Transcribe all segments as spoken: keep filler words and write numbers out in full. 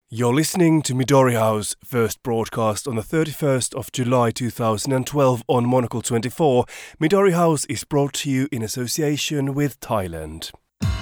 You're listening to Midori House, first broadcast on the thirty-first of July two thousand twelve on Monocle twenty-four. Midori House is brought to you in association with Thailand.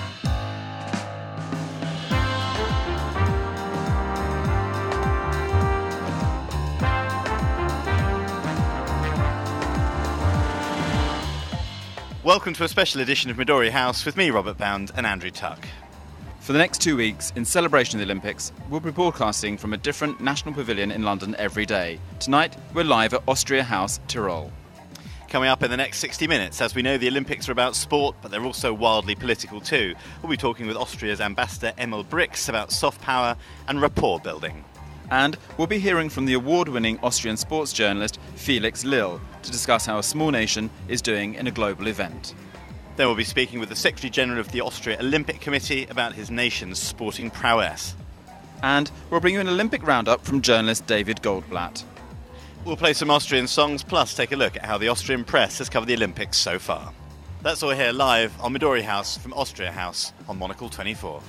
Welcome to a special edition of Midori House with me, Robert Bound, and Andrew Tuck. For the next two weeks, in celebration of the Olympics, we'll be broadcasting from a different national pavilion in London every day. Tonight, we're live at Austria House, Tyrol. Coming up in the next sixty minutes, as we know, the Olympics are about sport, but they're also wildly political too. We'll be talking with Austria's ambassador Emil Brix about soft power and rapport building. And we'll be hearing from the award-winning Austrian sports journalist Felix Lill to discuss how a small nation is doing in a global event. Then we'll be speaking with the Secretary-General of the Austria Olympic Committee about his nation's sporting prowess. And we'll bring you an Olympic roundup from journalist David Goldblatt. We'll play some Austrian songs, plus take a look at how the Austrian press has covered the Olympics so far. That's all here live on Midori House from Austria House on Monocle twenty-four.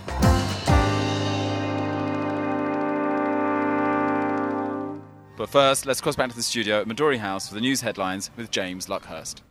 But first, let's cross back to the studio at Midori House for the news headlines with James Luckhurst.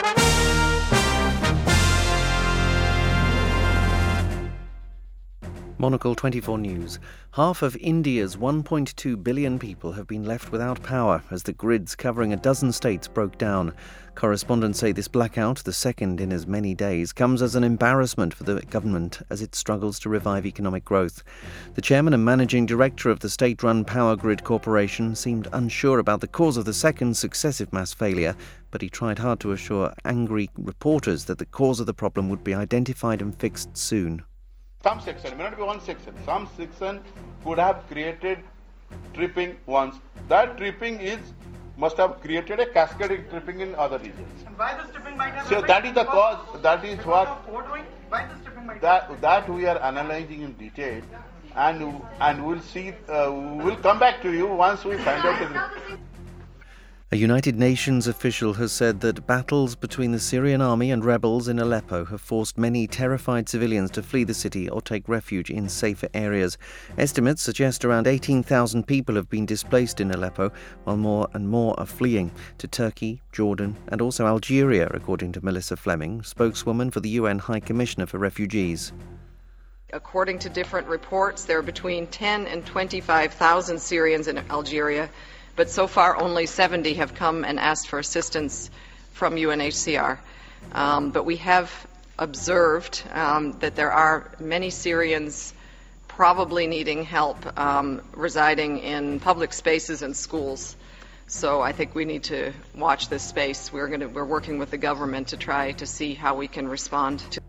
Monocle twenty-four News. Half of India's one point two billion people have been left without power as the grids covering a dozen states broke down. Correspondents say this blackout, the second in as many days, comes as an embarrassment for the government as it struggles to revive economic growth. The chairman and managing director of the state-run Power Grid Corporation seemed unsure about the cause of the second successive mass failure, but he tried hard to assure angry reporters that the cause of the problem would be identified and fixed soon. Some section, may not be one section, some section could have created tripping once. That tripping is must have created a cascading tripping in other regions. And why this tripping might have So happened? that is the cause, that is what, Why this tripping might that, have that we are analyzing in detail, and and we'll see, uh, we'll come back to you once we find out the. A United Nations official has said that battles between the Syrian army and rebels in Aleppo have forced many terrified civilians to flee the city or take refuge in safer areas. Estimates suggest around eighteen thousand people have been displaced in Aleppo, while more and more are fleeing to Turkey, Jordan and also Algeria, according to Melissa Fleming, spokeswoman for the U N High Commissioner for Refugees. According to different reports, there are between ten and twenty-five thousand Syrians in Algeria, but so far only seventy have come and asked for assistance from U N H C R. Um, but we have observed um, that there are many Syrians probably needing help um, residing in public spaces and schools. So I think we need to watch this space. We're going to, we're working with the government to try to see how we can respond to.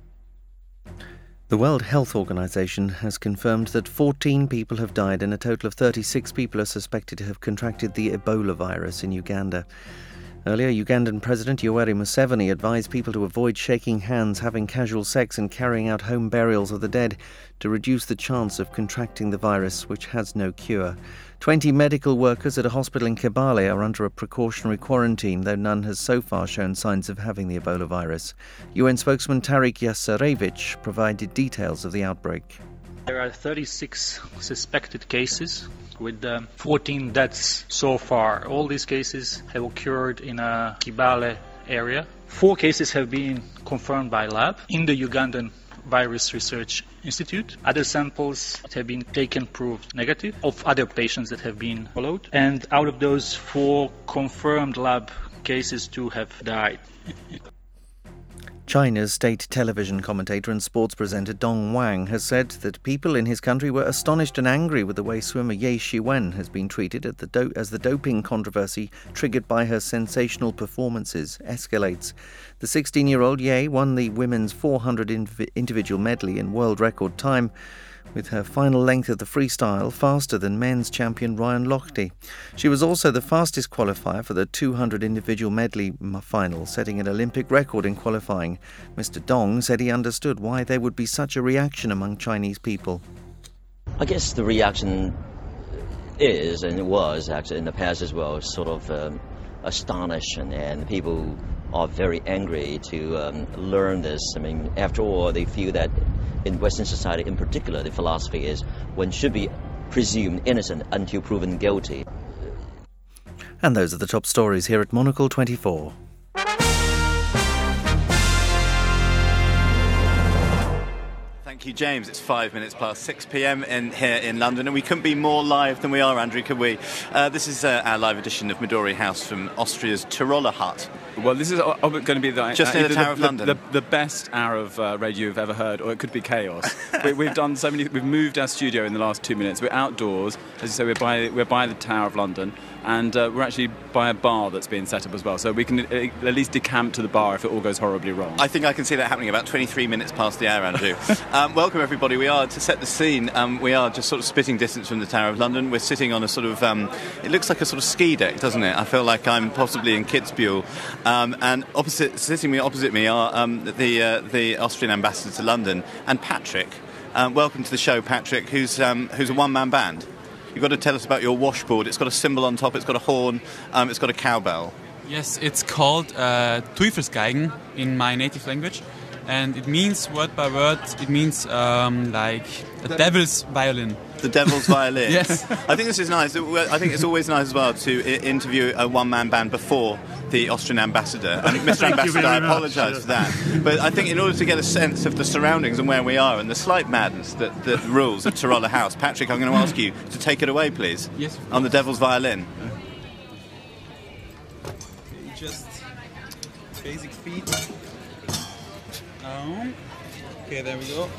The World Health Organization has confirmed that fourteen people have died and a total of thirty-six people are suspected to have contracted the Ebola virus in Uganda. Earlier, Ugandan President Yoweri Museveni advised people to avoid shaking hands, having casual sex and carrying out home burials of the dead to reduce the chance of contracting the virus, which has no cure. Twenty medical workers at a hospital in Kibale are under a precautionary quarantine, though none has so far shown signs of having the Ebola virus. U N spokesman Tarik Yasarevich provided details of the outbreak. There are thirty-six suspected cases with um, fourteen deaths so far. All these cases have occurred in a Kibale area. Four cases have been confirmed by lab in the Ugandan Virus Research Institute. Other samples that have been taken proved negative of other patients that have been followed. And out of those four confirmed lab cases, two have died. China's state television commentator and sports presenter Dong Wang has said that people in his country were astonished and angry with the way swimmer Ye Shiwen has been treated at the do- as the doping controversy triggered by her sensational performances escalates. The sixteen-year-old Ye won the women's four hundred inv- individual medley in world record time, with her final length of the freestyle faster than men's champion Ryan Lochte. She was also the fastest qualifier for the two hundred individual medley final, setting an Olympic record in qualifying. Mister Dong said he understood why there would be such a reaction among Chinese people. I guess the reaction is, and it was actually in the past as well, sort of um, astonished, and, and people are very angry to um, learn this. I mean, after all, they feel that in Western society in particular, the philosophy is one should be presumed innocent until proven guilty. And those are the top stories here at Monocle twenty-four. Thank you, James. It's five minutes past six p.m. in here in London, and we couldn't be more live than we are, Andrew, could we? Uh, this is uh, our live edition of Midori House from Austria's Tiroler Hut. Well, this is going to be the, just uh, near the Tower the, of London. The, the, the best hour of uh, radio you've ever heard, or it could be chaos. we, we've done so many. We've moved our studio in the last two minutes. We're outdoors, as you say. We're by we're by the Tower of London, and uh, we're actually by a bar that's being set up as well. So we can at least decamp to the bar if it all goes horribly wrong. I think I can see that happening about twenty-three minutes past the hour, Andrew. um, welcome everybody. We are to set the scene. Um, we are just sort of spitting distance from the Tower of London. We're sitting on a sort of. Um, it looks like a sort of ski deck, doesn't it? I feel like I'm possibly in Kitzbühel, um, and. Opposite, sitting me opposite me are um, the uh, the Austrian ambassador to London and Patrick. Um, welcome to the show, Patrick. Who's um, who's a one-man band. You've got to tell us about your washboard. It's got a symbol on top. It's got a horn. Um, it's got a cowbell. Yes, it's called uh, Teufelsgeigen in my native language, and it means word by word. It means um, like a the devil's violin. The devil's violin. Yes. I think this is nice. I think it's always nice as well to I- interview a one-man band before the Austrian ambassador. And Mister Ambassador, I apologise for that. But I think in order to get a sense of the surroundings and where we are and the slight madness that, that rules at Tiroler House, Patrick, I'm going to ask you to take it away, please. Yes. On the devil's violin. Okay, just basic speed. Um, okay, there we go.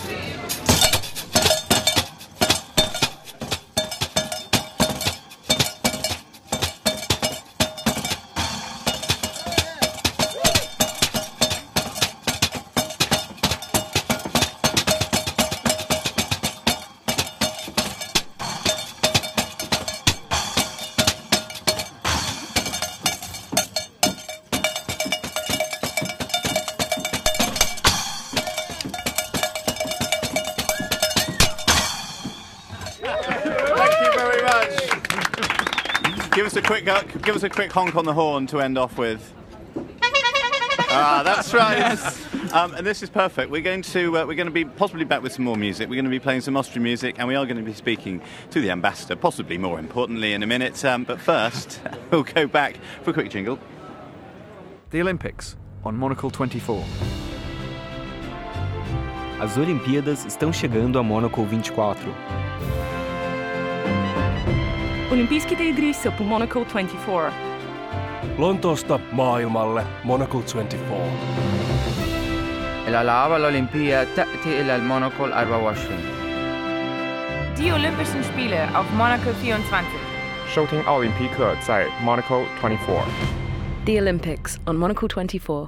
Give us a quick, uh, give us a quick honk on the horn to end off with. Ah, that's right. Yes. Um, and this is perfect. We're going to uh, we're going to be possibly back with some more music. We're going to be playing some Austrian music, and we are going to be speaking to the ambassador, possibly more importantly, in a minute. Um, but first, we'll go back for a quick jingle. The Olympics on Monocle twenty-four. As Olimpíadas estão chegando a Monocle vinte e quatro. Olympiskite igrissä på Monocle twenty-four. Lontoosta maailmalle Monocle twenty-four. الألعاب الأولمبية تأتي إلى المونوكل أربعة وعشرين. Die Olympischen Spiele auf Monocle vierundzwanzig. 收听奥林匹克在 Monocle twenty-four. The Olympics on Monocle twenty-four.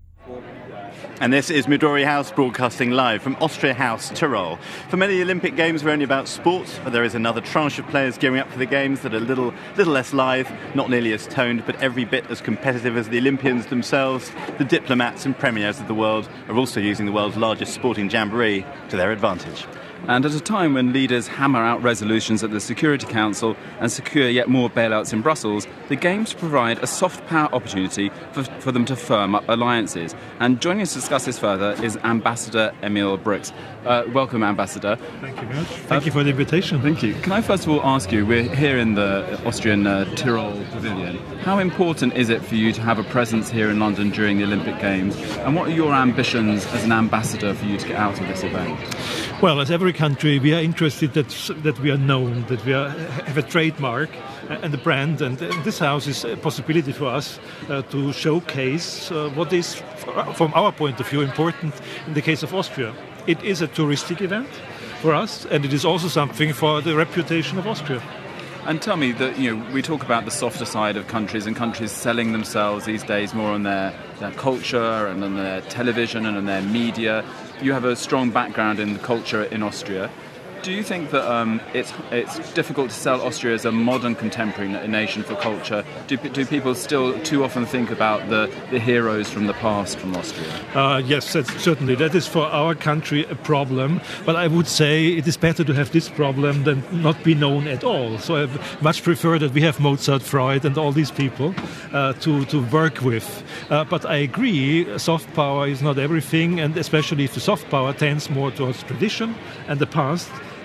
And this is Midori House broadcasting live from Austria House, Tyrol. For many, the Olympic Games were only about sport, but there is another tranche of players gearing up for the Games that are a little, little less live, not nearly as toned, but every bit as competitive as the Olympians themselves. The diplomats and premiers of the world are also using the world's largest sporting jamboree to their advantage. And at a time when leaders hammer out resolutions at the Security Council and secure yet more bailouts in Brussels, the Games provide a soft power opportunity for, for them to firm up alliances. And joining us to discuss this further is Ambassador Emil Brix. Uh, welcome, Ambassador. Thank you very much. Thank uh, you for the invitation. Thank you. Can I first of all ask you, we're here in the Austrian uh, Tyrol Pavilion. How important is it for you to have a presence here in London during the Olympic Games? And what are your ambitions as an ambassador for you to get out of this event? Well, as every country, we are interested that that we are known, that we are, have a trademark and a brand, and this house is a possibility for us uh, to showcase uh, what is, from our point of view, important in the case of Austria. It is a touristic event for us, and it is also something for the reputation of Austria. And tell me that, you know, we talk about the softer side of countries and countries selling themselves these days more on their, their culture and on their television and on their media. You have a strong background in culture in Austria. Do you think that um, it's it's difficult to sell Austria as a modern contemporary nation for culture? Do, do people still too often think about the, the heroes from the past from Austria? Uh, yes, that's, certainly. That is for our country a problem. But I would say it is better to have this problem than not be known at all. So I much prefer that we have Mozart, Freud and all these people uh, to, to work with. Uh, but I agree, soft power is not everything, and especially if the soft power tends more towards tradition and the past,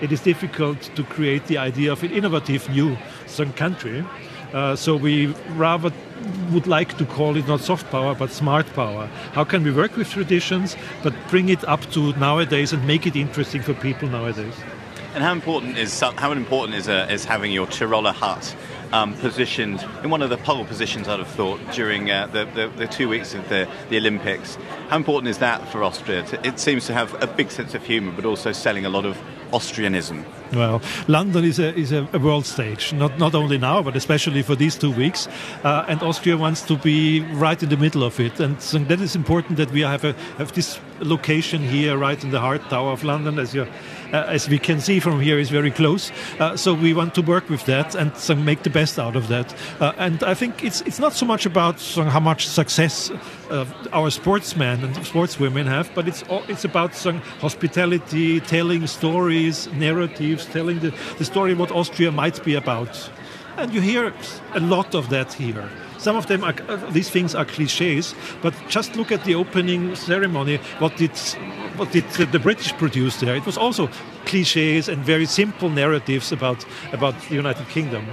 it is difficult to create the idea of an innovative new some country. Uh, so we rather would like to call it not soft power but smart power. How can we work with traditions but bring it up to nowadays and make it interesting for people nowadays? And how important is how important is uh, is having your Tiroler hut um, positioned in one of the pole positions, I'd have thought, during uh, the, the the two weeks of the the Olympics? How important is that for Austria? It seems to have a big sense of humour, but also selling a lot of Austrianism. Well, London is a is a, a world stage, not not only now, but especially for these two weeks. Uh, and Austria wants to be right in the middle of it, and so that is important that we have a have this location here, right in the heart tower of London, as you uh, as we can see from here, is very close. Uh, so we want to work with that and so make the best out of that. Uh, and I think it's it's not so much about so how much success uh, our sportsmen and sportswomen have, but it's all, it's about some hospitality, telling stories, narratives, telling the, the story what Austria might be about. And you hear a lot of that here. Some of them are, uh, these things are cliches, but just look at the opening ceremony. What did what did the British produce there? It was also cliches and very simple narratives about about the United Kingdom.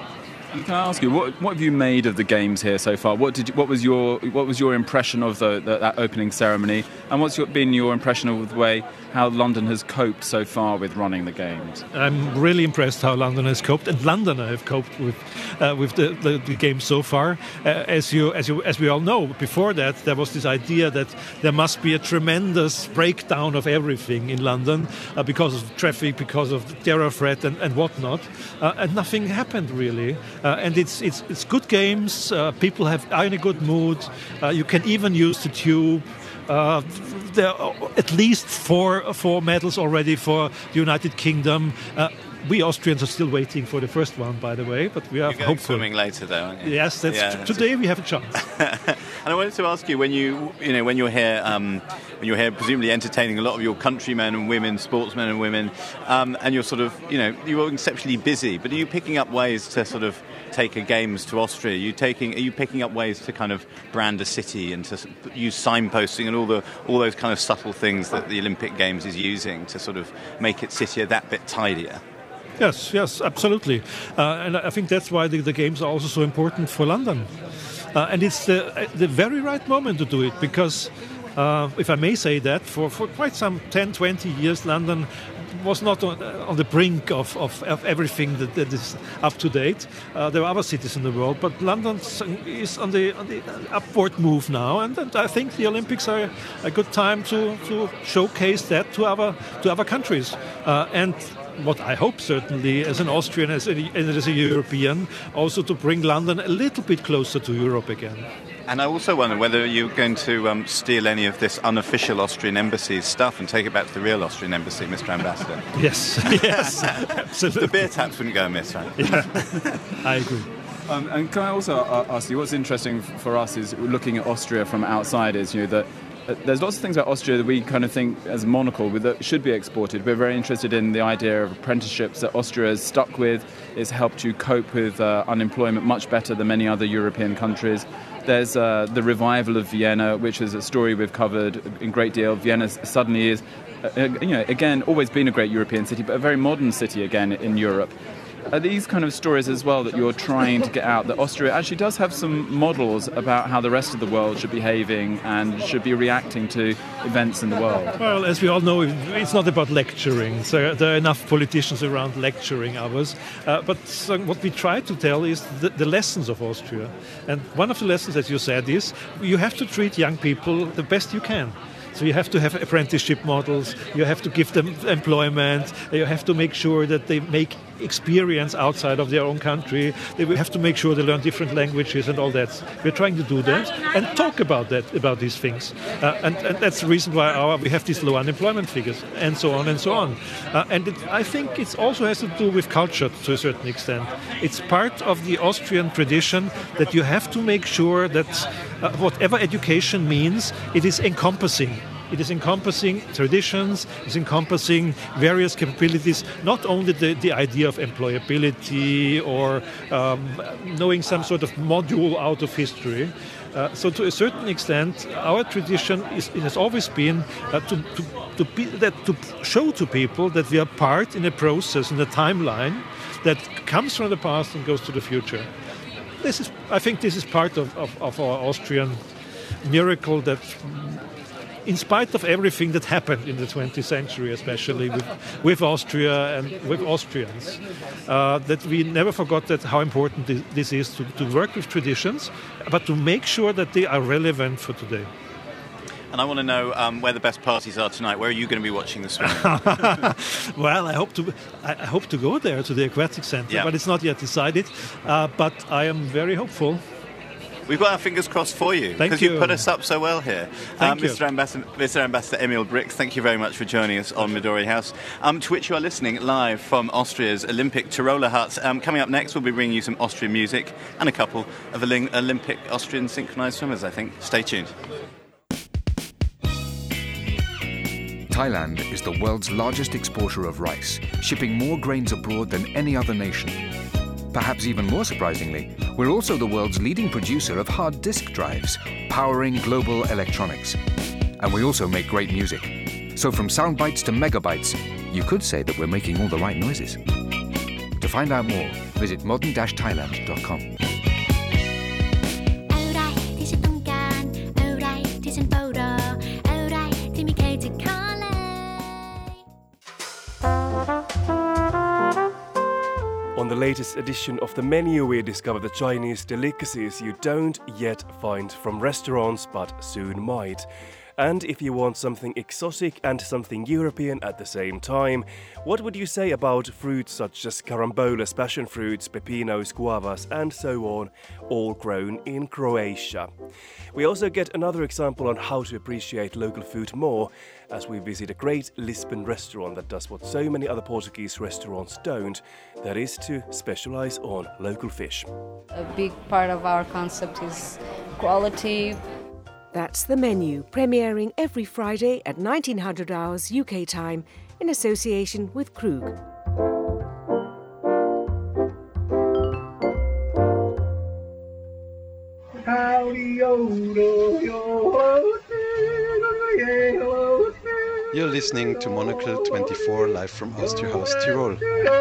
Can I ask you, what what have you made of the games here so far? What did you, what was your what was your impression of the, the that opening ceremony, and what's your, been your impression of the way how London has coped so far with running the games? I'm really impressed how London has coped, and Londoner have coped with uh, with the, the, the games so far. Uh, as you as you as we all know, before that there was this idea that there must be a tremendous breakdown of everything in London uh, because of traffic, because of the terror threat, and, and whatnot, uh, and nothing happened really. Uh, and it's it's it's good games. Uh, people have are in a good mood. Uh, you can even use the tube. Uh, there are at least four four medals already for the United Kingdom. Uh, we Austrians are still waiting for the first one, by the way, but we are You're going hopeful. Swimming later, though, aren't you? Yes, that's yeah, t- today we have a chance. And I wanted to ask you, when you you know when you're here, um, when you're here, presumably entertaining a lot of your countrymen and women, sportsmen and women, um, and you're sort of you know you're exceptionally busy. But are you picking up ways to sort of take a games to Austria? Are you taking? Are you picking up ways to kind of brand a city and to use signposting and all the all those kind of subtle things that the Olympic Games is using to sort of make its city that bit tidier? Yes, yes, absolutely. Uh, and I think that's why the, the games are also so important for London. Uh, and it's the, the very right moment to do it, because, uh, if I may say that, for, for quite some ten, twenty years, London was not on, on the brink of, of, of everything that, that is up to date. Uh, there are other cities in the world, but London is on the, on the upward move now, and, and I think the Olympics are a good time to, to showcase that to other, to other countries. Uh, and what I hope, certainly, as an Austrian as a, and as a European, also to bring London a little bit closer to Europe again. And I also wonder whether you're going to um, steal any of this unofficial Austrian embassy's stuff and take it back to the real Austrian embassy, Mister Ambassador. Yes, yes, absolutely. The beer taps wouldn't go amiss, right? Yeah, I agree. Um, and can I also uh, ask you, what's interesting for us is looking at Austria from outside is, you know, that uh, there's lots of things about Austria that we kind of think as a monocle that should be exported. We're very interested in the idea of apprenticeships that Austria has stuck with. It's helped you cope with uh, unemployment much better than many other European countries. There's uh, the revival of Vienna, which is a story we've covered in great deal. Vienna suddenly is, uh, you know, again, always been a great European city, but a very modern city again in Europe. Are these kind of stories as well that you're trying to get out, that Austria actually does have some models about how the rest of the world should be behaving and should be reacting to events in the world? Well, as we all know, it's not about lecturing. So there are enough politicians around lecturing others. Uh, but so what we try to tell is the, the lessons of Austria. And one of the lessons, as you said, is you have to treat young people the best you can. So you have to have apprenticeship models, you have to give them employment, you have to make sure that they make experience outside of their own country, they have to make sure they learn different languages and all that. We're trying to do that and talk about that, about these things. Uh, and, and that's the reason why our, we have these low unemployment figures and so on and so on. Uh, and it, I think it also has to do with culture to a certain extent. It's part of the Austrian tradition that you have to make sure that uh, whatever education means, it is encompassing. it is encompassing traditions, it's encompassing various capabilities, not only the, the idea of employability or um, knowing some sort of module out of history. Uh, so to a certain extent, our tradition is, it has always been uh, to, to, to, be, that, to show to people that we are part in a process, in a timeline that comes from the past and goes to the future. This is, I think this is part of, of, of our Austrian miracle that, in spite of everything that happened in the twentieth century, especially with, with Austria and with Austrians, uh, that we never forgot that how important this, this is to, to work with traditions, but to make sure that they are relevant for today. And I want to know um, where the best parties are tonight. Where are you going to be watching the swimming? Well, I hope to I hope to go there to the aquatic centre, yeah. but it's not yet decided. Uh, but I am very hopeful. We've got our fingers crossed for you because you put us up so well here. Thank um, you. Mister Ambassador, Mister Ambassador Emil Brix, thank you very much for joining us on Midori House, um, to which you are listening live from Austria's Olympic Tiroler Hut. Um, coming up next, we'll be bringing you some Austrian music and a couple of Olympic Austrian synchronised swimmers, I think. Stay tuned. Thailand is the world's largest exporter of rice, shipping more grains abroad than any other nation. Perhaps even more surprisingly, we're also the world's leading producer of hard disk drives, powering global electronics. And we also make great music. So from sound bites to megabytes, you could say that we're making all the right noises. To find out more, visit modern dash thailand dot com. On the latest edition of the menu, we discover the Chinese delicacies you don't yet find from restaurants, but soon might. And if you want something exotic and something European at the same time, what would you say about fruits such as carambolas, passion fruits, pepinos, guavas, and so on, all grown in Croatia? We also get another example on how to appreciate local food more, as we visit a great Lisbon restaurant that does what so many other Portuguese restaurants don't, that is to specialize on local fish. A big part of our concept is quality. That's the menu, premiering every Friday at nineteen hundred hours U K time in association with Krug. You're listening to Monocle twenty-four live from Austria House Tirol.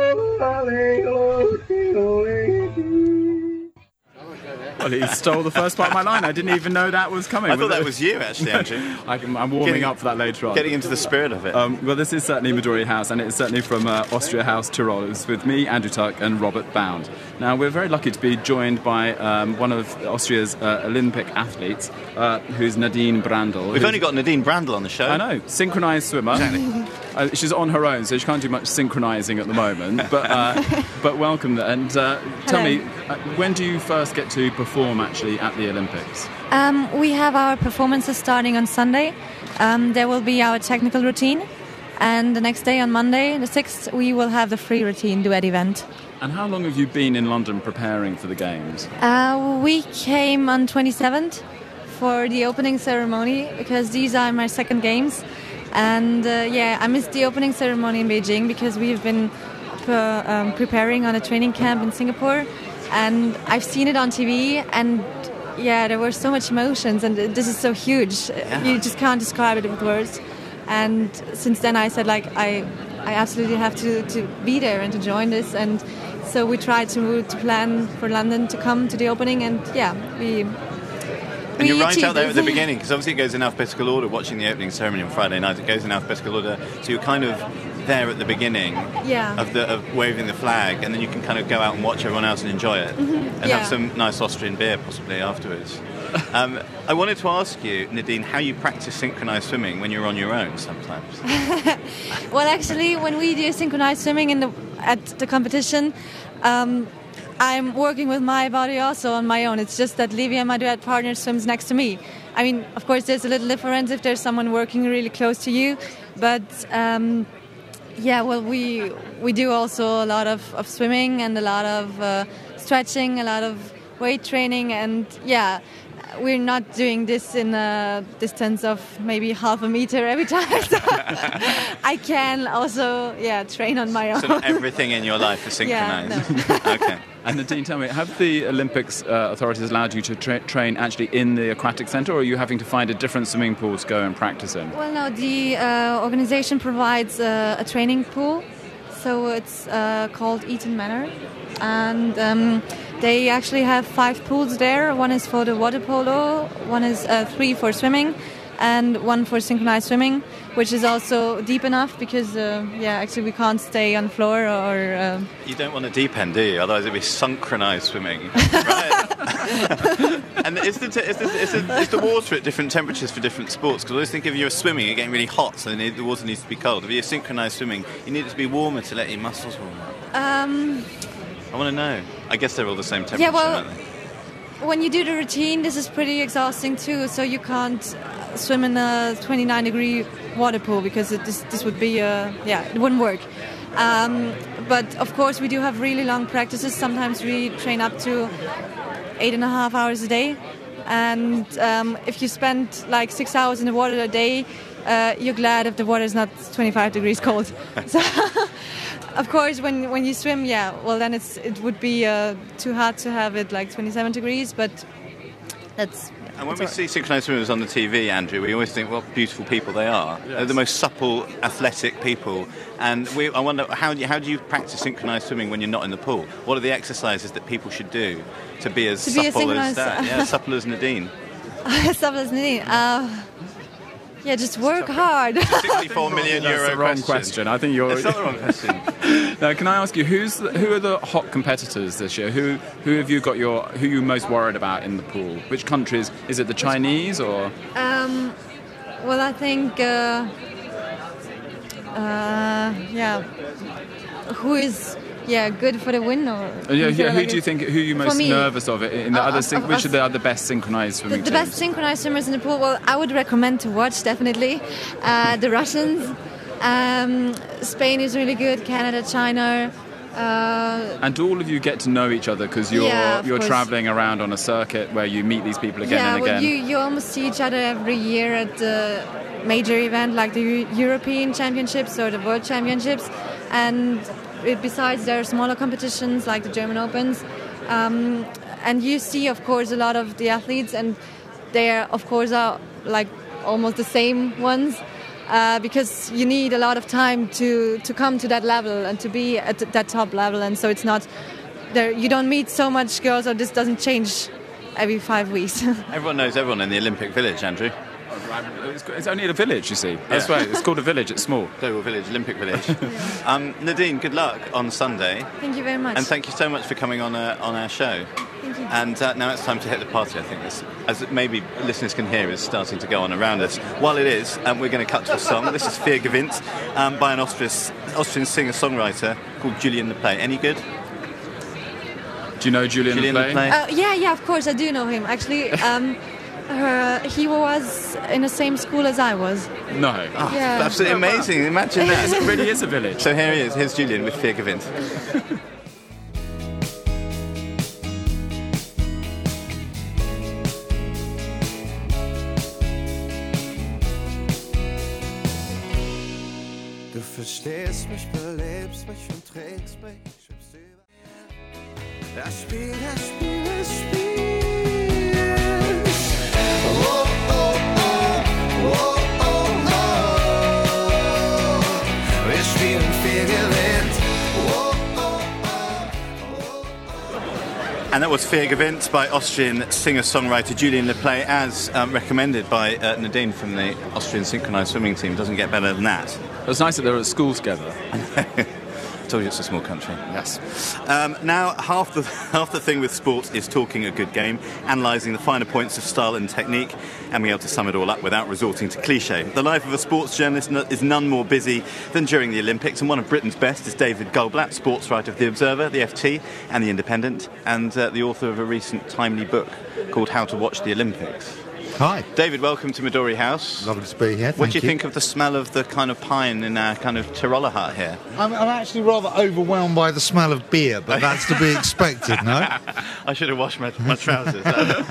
Well, he stole the first part of my line. I didn't even know that was coming. I thought that was you, actually, Andrew. I can, I'm warming getting, up for that later on. Getting into the spirit of it. Um, well, this is certainly Midori House, and it's certainly from uh, Austria House Tirol. It's with me, Andrew Tuck, and Robert Bound. Now, we're very lucky to be joined by um, one of Austria's uh, Olympic athletes, uh, who's Nadine Brandl. We've only got Nadine Brandl on the show. I know, synchronised swimmer. Exactly. Uh, she's on her own, so she can't do much synchronising at the moment. But uh, but welcome, and uh, tell me, uh, when do you first get to perform actually at the Olympics? Um, we have our performances starting on Sunday. Um, there will be our technical routine, and the next day on Monday, the sixth, we will have the free routine duet event. And how long have you been in London preparing for the Games? Uh, we came on twenty-seventh for the opening ceremony, because these are my second Games. And uh, yeah, I missed the opening ceremony in Beijing because we've been uh, um, preparing on a training camp in Singapore, and I've seen it on T V, and yeah, there were so much emotions, and this is so huge. Yeah. You just can't describe it with words. And since then I said, like, I I absolutely have to, to be there and to join this, and so we tried to to plan for London to come to the opening, and yeah, we And you're right out there at the beginning, because obviously it goes in alphabetical order. Watching the opening ceremony on Friday night, it goes in alphabetical order. So you're kind of there at the beginning yeah. of the of waving the flag, and then you can kind of go out and watch everyone else and enjoy it, mm-hmm. and yeah. have some nice Austrian beer possibly afterwards. um, I wanted to ask you, Nadine, how you practice synchronised swimming when you're on your own sometimes. Well, actually, when we do synchronised swimming in the at the competition, um, I'm working with my body also on my own. It's just that Livia, my duet partner, swims next to me. I mean, of course, there's a little difference if there's someone working really close to you. But, um, yeah, well, we we do also a lot of, of swimming and a lot of uh, stretching, a lot of weight training. And, yeah, we're not doing this in a distance of maybe half a meter every time. So I can also, yeah, train on my own. So not everything in your life is synchronized. Yeah, no. Okay. And Nadine, tell me, have the Olympics uh, authorities allowed you to tra- train actually in the aquatic centre, or are you having to find a different swimming pool to go and practice in? Well, no, the uh, organisation provides uh, a training pool, so it's uh, called Eton Manor, and um, they actually have five pools there. One is for the water polo, one is uh, three for swimming, and one for synchronized swimming, which is also deep enough because, uh, yeah, actually we can't stay on the floor or... Uh... You don't want a deep end, do you? Otherwise it'd be synchronized swimming. Right. And is the, is, the, is, the, is the water at different temperatures for different sports? Because I always think if you're swimming, you're getting really hot, so the water needs to be cold. If you're synchronized swimming, you need it to be warmer to let your muscles warm up. Um, I want to know. I guess they're all the same temperature, yeah, well, aren't they? When you do the routine, this is pretty exhausting too, so you can't swim in a twenty-nine degree water pool because it, this, this would be, uh, yeah, it wouldn't work. Um, but of course we do have really long practices. Sometimes we train up to eight and a half hours a day. And um, if you spend like six hours in the water a day, uh, you're glad if the water is not twenty-five degrees cold. So, of course, when when you swim, yeah, well then it's it would be uh, too hot to have it like twenty-seven degrees, but that's... And when we see synchronized swimmers on the T V, Andrew, we always think what beautiful people they are. Yes. They're the most supple, athletic people. And we, I wonder, how do, you, how do you practice synchronized swimming when you're not in the pool? What are the exercises that people should do to be as to be supple as as that? Yeah, supple as Nadine. Supple as Nadine. Uh, yeah, just work hard. sixty-four million euro That's the wrong question. question. I think you're... It's not the wrong question. Now, can I ask you, who's the, who are the hot competitors this year? Who who have you got your who are you most worried about in the pool? Which countries? Is it the Chinese or? Um, well, I think uh, uh, yeah. Who is yeah good for the win or? Uh, yeah, yeah, who do you think? Who are you most me, nervous of in the uh, other? Syn- uh, which uh, are the other best synchronized swimming the, the teams? best synchronized swimmers in the pool? Well, I would recommend to watch definitely uh, the Russians. Um, Spain is really good. Canada, China. Uh, and do all of you get to know each other because you're yeah, you're course. traveling around on a circuit where you meet these people again yeah, and well, again? you you almost see each other every year at the major event like the U- European Championships or the World Championships, and it, besides there are smaller competitions like the German Opens, um, and you see of course a lot of the athletes, and they are of course are like almost the same ones. Uh, because you need a lot of time to, to come to that level and to be at that top level, and so it's not there. You don't meet so much girls, or this doesn't change every five weeks. Everyone knows everyone in the Olympic Village, Andrew. It's, it's only a village, you see. That's Yeah. right. It's called a village. It's small. Global Village, Olympic Village. um, Nadine, good luck on Sunday. Thank you very much. And thank you so much for coming on uh, on our show. Thank you. And uh, now it's time to hit the party, I think. This, as maybe listeners can hear, is starting to go on around us. While it is, um, we're going to cut to a song. This is Vier gewinnt um, by an Austrian, Austrian singer-songwriter called Julian Leplay. Any good? Do you know Julian, Julian Leplay? Leplay? Uh, yeah, yeah, of course I do know him. Actually, um, uh, he was in the same school as I was. No. Oh, Yeah. Absolutely amazing. Imagine that. It really is a village. So here he is. Here's Julian with Vier gewinnt. Du verstehst mich, belebst mich und trägst mich. schwebst über- Das Spiel, das Spiel, das Spiel. Oh, oh, oh, oh, oh, oh. Wir spielen Vier gewinnt. Oh, oh, And that was Vier gewinnt by Austrian singer-songwriter Julian Leplay, as um, recommended by uh, Nadine from the Austrian synchronised swimming team. Doesn't get better than that. It's nice that they're at school together. I told you it's a small country. Yes. Um, now, half the half the thing with sport is talking a good game, analysing the finer points of style and technique, and being able to sum it all up without resorting to cliché. The life of a sports journalist is none more busy than during the Olympics, and one of Britain's best is David Goldblatt, sports writer of The Observer, The F T and The Independent, and uh, the author of a recent timely book called How to Watch the Olympics. Hi. David, welcome to Midori House. Lovely to be here. What Thank do you, you think of the smell of the kind of pine in our kind of Tiroler hut here? I'm, I'm actually rather overwhelmed by the smell of beer, but that's to be expected, no? I should have washed my, my trousers.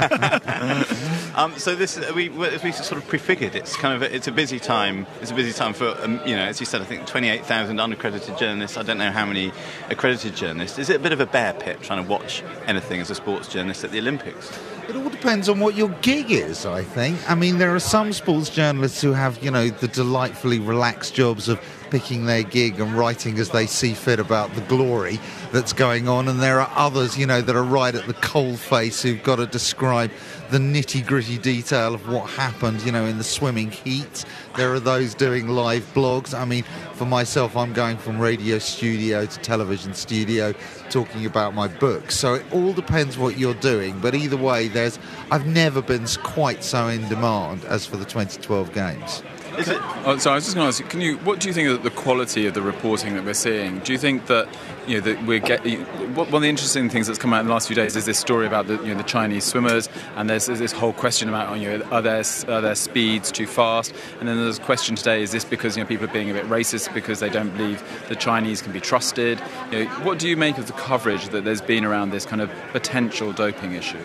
um, so this, we, as we sort of prefigured, it's kind of a, it's a busy time. It's a busy time for um, you know, as you said, I think twenty-eight thousand unaccredited journalists. I don't know how many accredited journalists. Is it a bit of a bear pit trying to watch anything as a sports journalist at the Olympics? It all depends on what your gig is, I think. I mean, there are some sports journalists who have, you know, the delightfully relaxed jobs of picking their gig and writing as they see fit about the glory that's going on, and there are others, you know, that are right at the coalface who've got to describe the nitty-gritty detail of what happened, you know, in the swimming heat. There are those doing live blogs. I mean, for myself, I'm going from radio studio to television studio talking about my book. So it all depends what you're doing. But either way, there's I've never been quite so in demand as for the twenty twelve Games. Is it? Oh, so I was just going to ask you, can you, what do you think of the quality of the reporting that we're seeing? Do you think that, you know, that we're getting, one of the interesting things that's come out in the last few days is this story about the, you know, the Chinese swimmers, and there's, there's this whole question about, you know, are their, are their speeds too fast? And then there's a question today, is this because, you know, people are being a bit racist because they don't believe the Chinese can be trusted? You know, what do you make of the coverage that there's been around this kind of potential doping issue?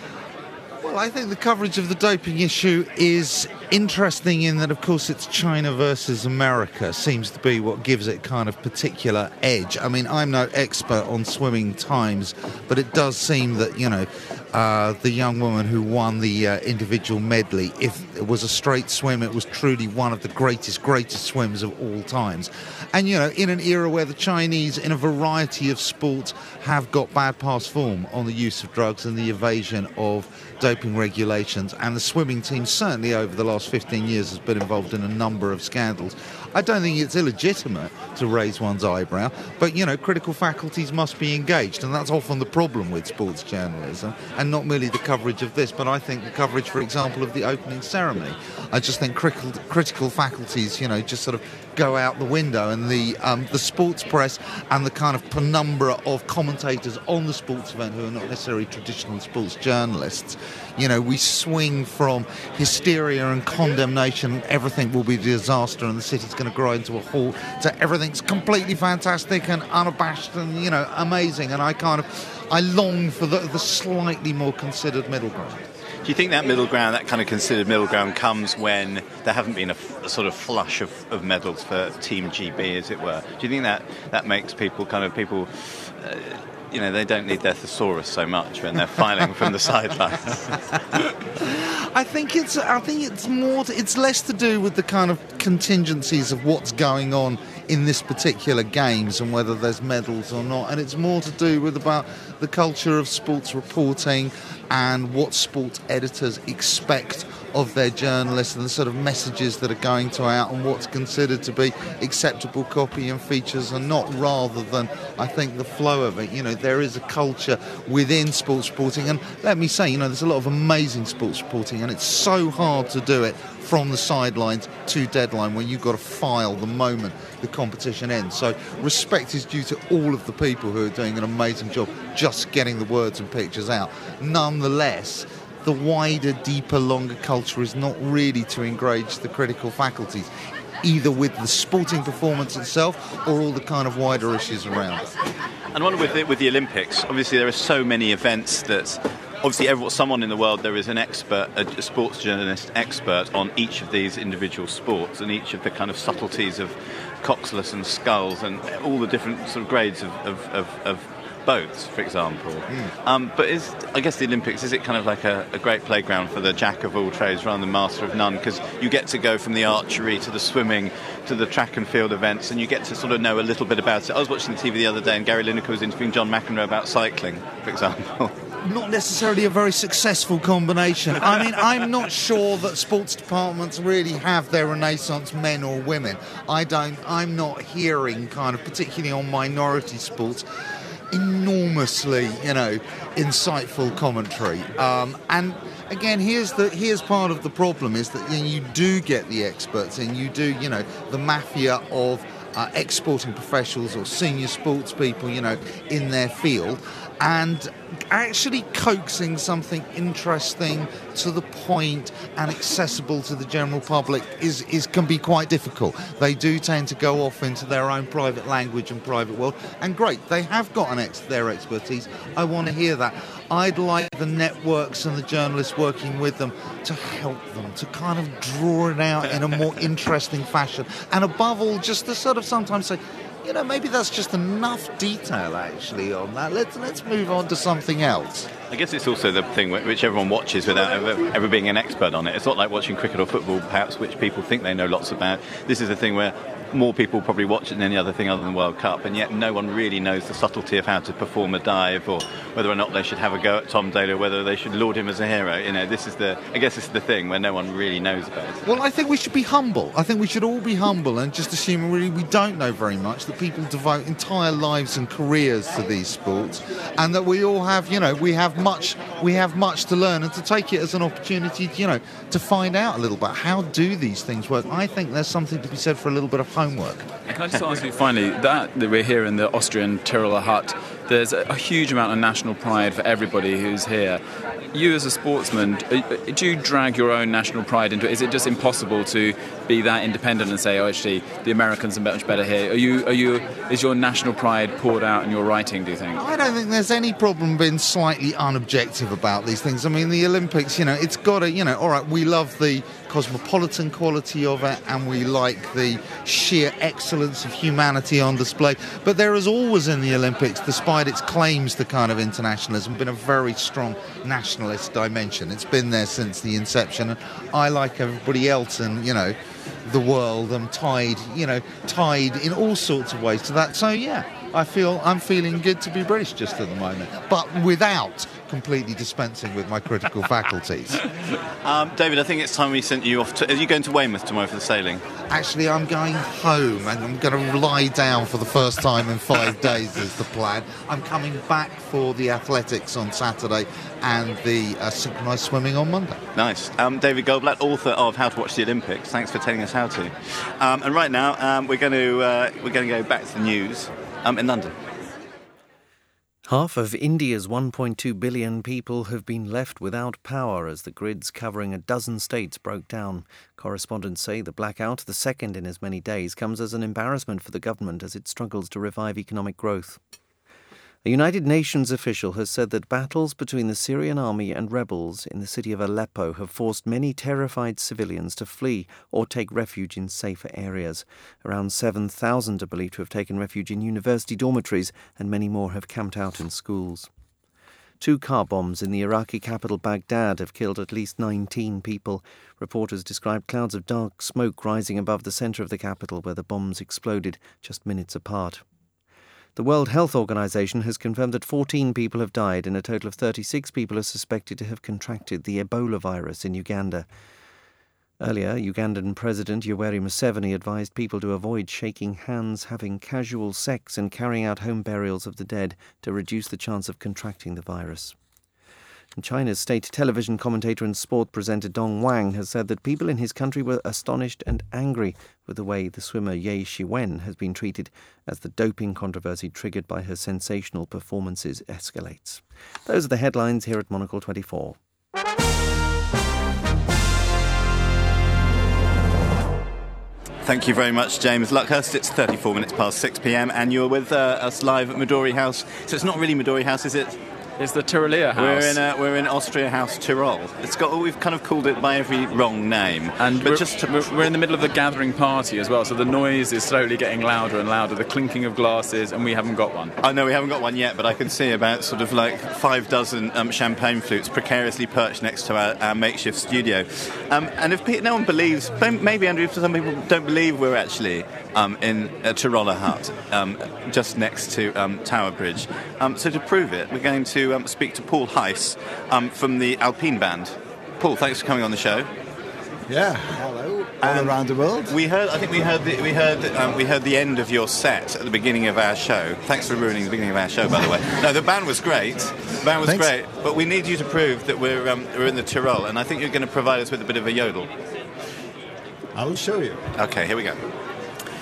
Well, I think the coverage of the doping issue is interesting in that, of course, it's China versus America seems to be what gives it kind of particular edge. I mean, I'm no expert on swimming times, but it does seem that, you know, uh, the young woman who won the uh, individual medley, if it was a straight swim, it was truly one of the greatest, greatest swims of all times. And, you know, in an era where the Chinese, in a variety of sports, have got bad past form on the use of drugs and the evasion of doping regulations, and the swimming team certainly over the last fifteen years has been involved in a number of scandals. I don't think it's illegitimate to raise one's eyebrow, but, you know, critical faculties must be engaged, and that's often the problem with sports journalism, and not merely the coverage of this, but I think the coverage, for example, of the opening ceremony. I just think critical, critical faculties, you know, just sort of go out the window, and the um, the sports press and the kind of penumbra of commentators on the sports event who are not necessarily traditional sports journalists, you know, we swing from hysteria and condemnation, everything will be a disaster and the city's going to grind to a halt, to everything's completely fantastic and unabashed and, you know, amazing. And I kind of, I long for the, the slightly more considered middle ground. Do you think that middle ground, that kind of considered middle ground, comes when there haven't been a, a sort of flush of, of medals for Team G B, as it were? Do you think that that makes people kind of people, uh, you know, they don't need their thesaurus so much when they're filing from the sidelines? I think it's. I think it's more. To, it's less to do with the kind of contingencies of what's going on in this particular games and whether there's medals or not, and it's more to do with about the culture of sports reporting and what sports editors expect of their journalists and the sort of messages that are going to out and what's considered to be acceptable copy and features and not, rather than, I think, the flow of it. You know, there is a culture within sports reporting, and let me say, you know, there's a lot of amazing sports reporting, and it's so hard to do it from the sidelines to deadline when you've got to file the moment the competition ends. So respect is due to all of the people who are doing an amazing job just getting the words and pictures out. Nonetheless, the wider, deeper, longer culture is not really to engage the critical faculties, either with the sporting performance itself or all the kind of wider issues around it. And one with the, with the Olympics, obviously there are so many events that obviously everyone, someone in the world, there is an expert, a sports journalist expert on each of these individual sports and each of the kind of subtleties of coxless and sculls and all the different sort of grades of, of, of, of boats, for example. Mm. Um, but is, I guess the Olympics, is it kind of like a, a great playground for the jack of all trades rather than master of none? Because you get to go from the archery to the swimming to the track and field events, and you get to sort of know a little bit about it. I was watching the T V the other day and Gary Lineker was interviewing John McEnroe about cycling, for example. Not necessarily a very successful combination. I mean, I'm not sure that sports departments really have their renaissance, men or women. I don't, I'm not hearing kind of, particularly on minority sports, enormously, you know, insightful commentary. Um, and again, here's the here's part of the problem is that, you know, you do get the experts and you do, you know, the mafia of uh, exporting professionals or senior sports people, you know, in their field. and actually coaxing something interesting to the point and accessible to the general public is, is can be quite difficult. They do tend to go off into their own private language and private world, and great, they have got an ex- their expertise. I want to hear that. I'd like the networks and the journalists working with them to help them, to kind of draw it out in a more interesting fashion, and above all, just to sort of sometimes say, you know, maybe that's just enough detail actually on that. Let's let's move on to something else. I guess it's also the thing which everyone watches without ever, ever being an expert on it. It's not like watching cricket or football, perhaps, which people think they know lots about. This is a thing where more people probably watch it than any other thing other than World Cup, and yet no one really knows the subtlety of how to perform a dive, or whether or not they should have a go at Tom Daley, or whether they should laud him as a hero. You know, this is the, I guess this is the thing where no one really knows about it. Well, I think we should be humble. I think we should all be humble and just assume really we don't know very much, that people devote entire lives and careers to these sports, and that we all have, you know, we have much, we have much to learn, and to take it as an opportunity, you know, to find out a little bit how do these things work. I think there's something to be said for a little bit of homework. Can I just ask you finally, that, that we're here in the Austrian Tiroler hut, there's a, a huge amount of national pride for everybody who's here. You as a sportsman, do you drag your own national pride into it? Is it just impossible to be that independent and say, oh, actually, the Americans are much better here? Are you, are you, is your national pride poured out in your writing, do you think? I don't think there's any problem being slightly unobjective about these things. I mean, the Olympics, you know, it's got to, you know, all right, we love the cosmopolitan quality of it, and we like the sheer excellence of humanity on display. But there has always in the Olympics, despite its claims to kind of internationalism, been a very strong nationalist dimension. It's been there since the inception. And I, like everybody else in, you know, the world, am tied, you know, tied in all sorts of ways to that. So, yeah, I feel I'm feeling good to be British just at the moment, but without completely dispensing with my critical faculties. Um, David, I think it's time we sent you off to... Are you going to Weymouth tomorrow for the sailing? Actually, I'm going home, and I'm going to lie down for the first time in five days is the plan. I'm coming back for the athletics on Saturday and the uh, synchronised swimming on Monday. Nice. Um, David Goldblatt, author of How to Watch the Olympics. Thanks for telling us how to. Um, and right now, um, we're going to uh, we're going to go back to the news um, in London. Half of India's one point two billion people have been left without power as the grids covering a dozen states broke down. Correspondents say the blackout, the second in as many days, comes as an embarrassment for the government as it struggles to revive economic growth. A United Nations official has said that battles between the Syrian army and rebels in the city of Aleppo have forced many terrified civilians to flee or take refuge in safer areas. Around seven thousand are believed to have taken refuge in university dormitories, and many more have camped out in schools. Two car bombs in the Iraqi capital Baghdad have killed at least nineteen people. Reporters described clouds of dark smoke rising above the centre of the capital where the bombs exploded just minutes apart. The World Health Organization has confirmed that fourteen people have died and a total of thirty-six people are suspected to have contracted the Ebola virus in Uganda. Earlier, Ugandan President Yoweri Museveni advised people to avoid shaking hands, having casual sex and carrying out home burials of the dead to reduce the chance of contracting the virus. And China's state television commentator and sport presenter Dong Wang has said that people in his country were astonished and angry with the way the swimmer Ye Shiwen has been treated as the doping controversy triggered by her sensational performances escalates. Those are the headlines here at Monocle twenty-four. Thank you very much, James Luckhurst. It's thirty-four minutes past six p.m. and you're with uh, us live at Midori House. So it's not really Midori House, is it? It's the Tyrolia House. We're in uh, we're in Austria House Tyrol. It's got we've kind of called it by every wrong name. And but we're, just to... we're, we're in the middle of the gathering party as well, so the noise is slowly getting louder and louder. The clinking of glasses, and we haven't got one. I know we haven't got one yet, but I can see about sort of like five dozen um, champagne flutes precariously perched next to our, our makeshift studio. Um, and if pe- no one believes, maybe Andrew, some people don't believe we're actually um, in a Tyroler hut um, just next to um, Tower Bridge. Um, so to prove it, we're going to um, speak to Paul Heiss um, from the Alpine Band. Paul, thanks for coming on the show. Yeah, hello, all um, around the world. We heard, I think we heard, the, we heard, um, we heard the end of your set at the beginning of our show. Thanks for ruining the beginning of our show, by the way. No, the band was great. The band was Thanks. great, but we need you to prove that we're um, we're in the Tyrol, and I think you're going to provide us with a bit of a yodel. I will show you. Okay, here we go.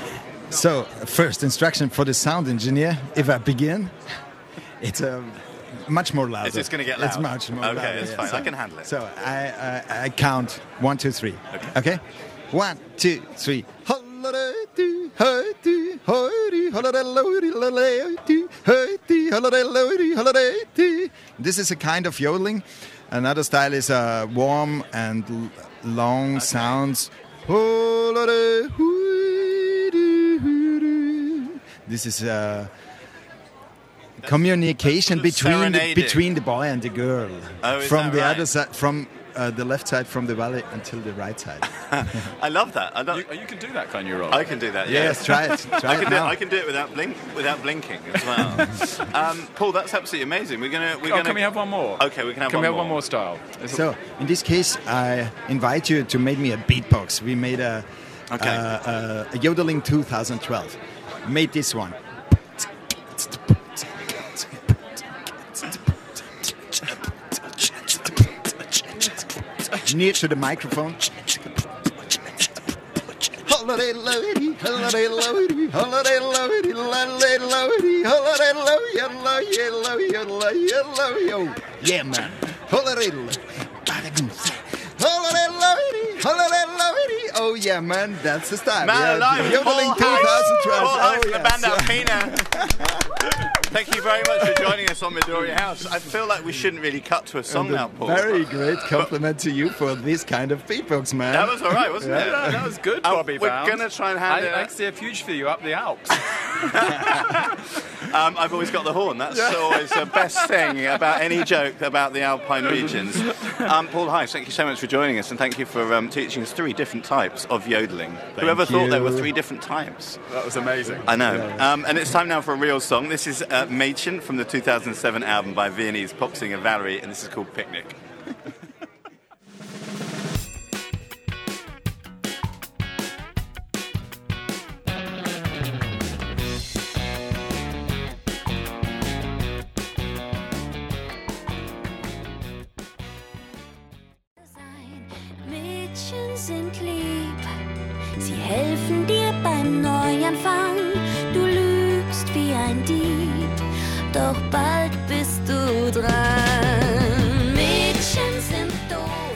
So, first instruction for the sound engineer. If I begin, it's a. Um, much more louder. Is this going to get It's loud? much more okay, louder. it's yeah. fine. So, I can handle it. So I, I, I count one, two, three. Okay. Okay? One, two, three. This is a kind of yodeling. Another style is uh, warm and l- long okay. sounds. This is uh, communication sort of between the, serenading. between the boy and the girl. Oh, is from that the right? other side, from uh, the left side, from the valley until the right side. I love that. I don't. You, you can do that, can you, Rob? I can do that. Yeah. Yes, try it. Try I can it do now. it. I can do it without blink, without blinking as well. um, Paul, that's absolutely amazing. We're gonna. We're oh, gonna. Can we have one more? Okay, we can have can one we have more. one more style? Is So, in this case, I invite you to make me a beatbox. We made a, Okay. uh, uh, a yodeling two thousand twelve. Made this one. Near to the microphone. Holiday lady, holiday lady, holiday lady, holiday lady, holiday lady, holiday lady, holiday lady. Yeah, man. Holiday lady. Holiday lady, holiday lady. Oh yeah, man, that's the style. Man yeah, alive, yodeling Paul twenty twelve. Paul Heist, Oh, the yes. band Alpina. Thank you very much for joining us on Midori House. I feel like we shouldn't really cut to a song And a now, Paul. Very great compliment to you for this kind of beatbox, man. That was all right, wasn't it? Yeah, that was good, Um, Bobby we're Bound. going to try and hand I, it. I see a future for you up the Alps. Um, I've always got the horn. That's always the best thing about any joke about the Alpine regions. Um, Paul Heist, thank you so much for joining us, and thank you for um, teaching us three different types of yodeling. Whoever thought there were three different types? That was amazing. I know. Um, and it's time now for a real song. This is uh, Mädchen from the two thousand seven album by Viennese pop singer Valerie, and this is called Picnic. Mädchen sind lieb, sie helfen dir beim Neuanfang. Du lügst wie ein Dieb, doch bald bist du dran. Mädchen sind doof.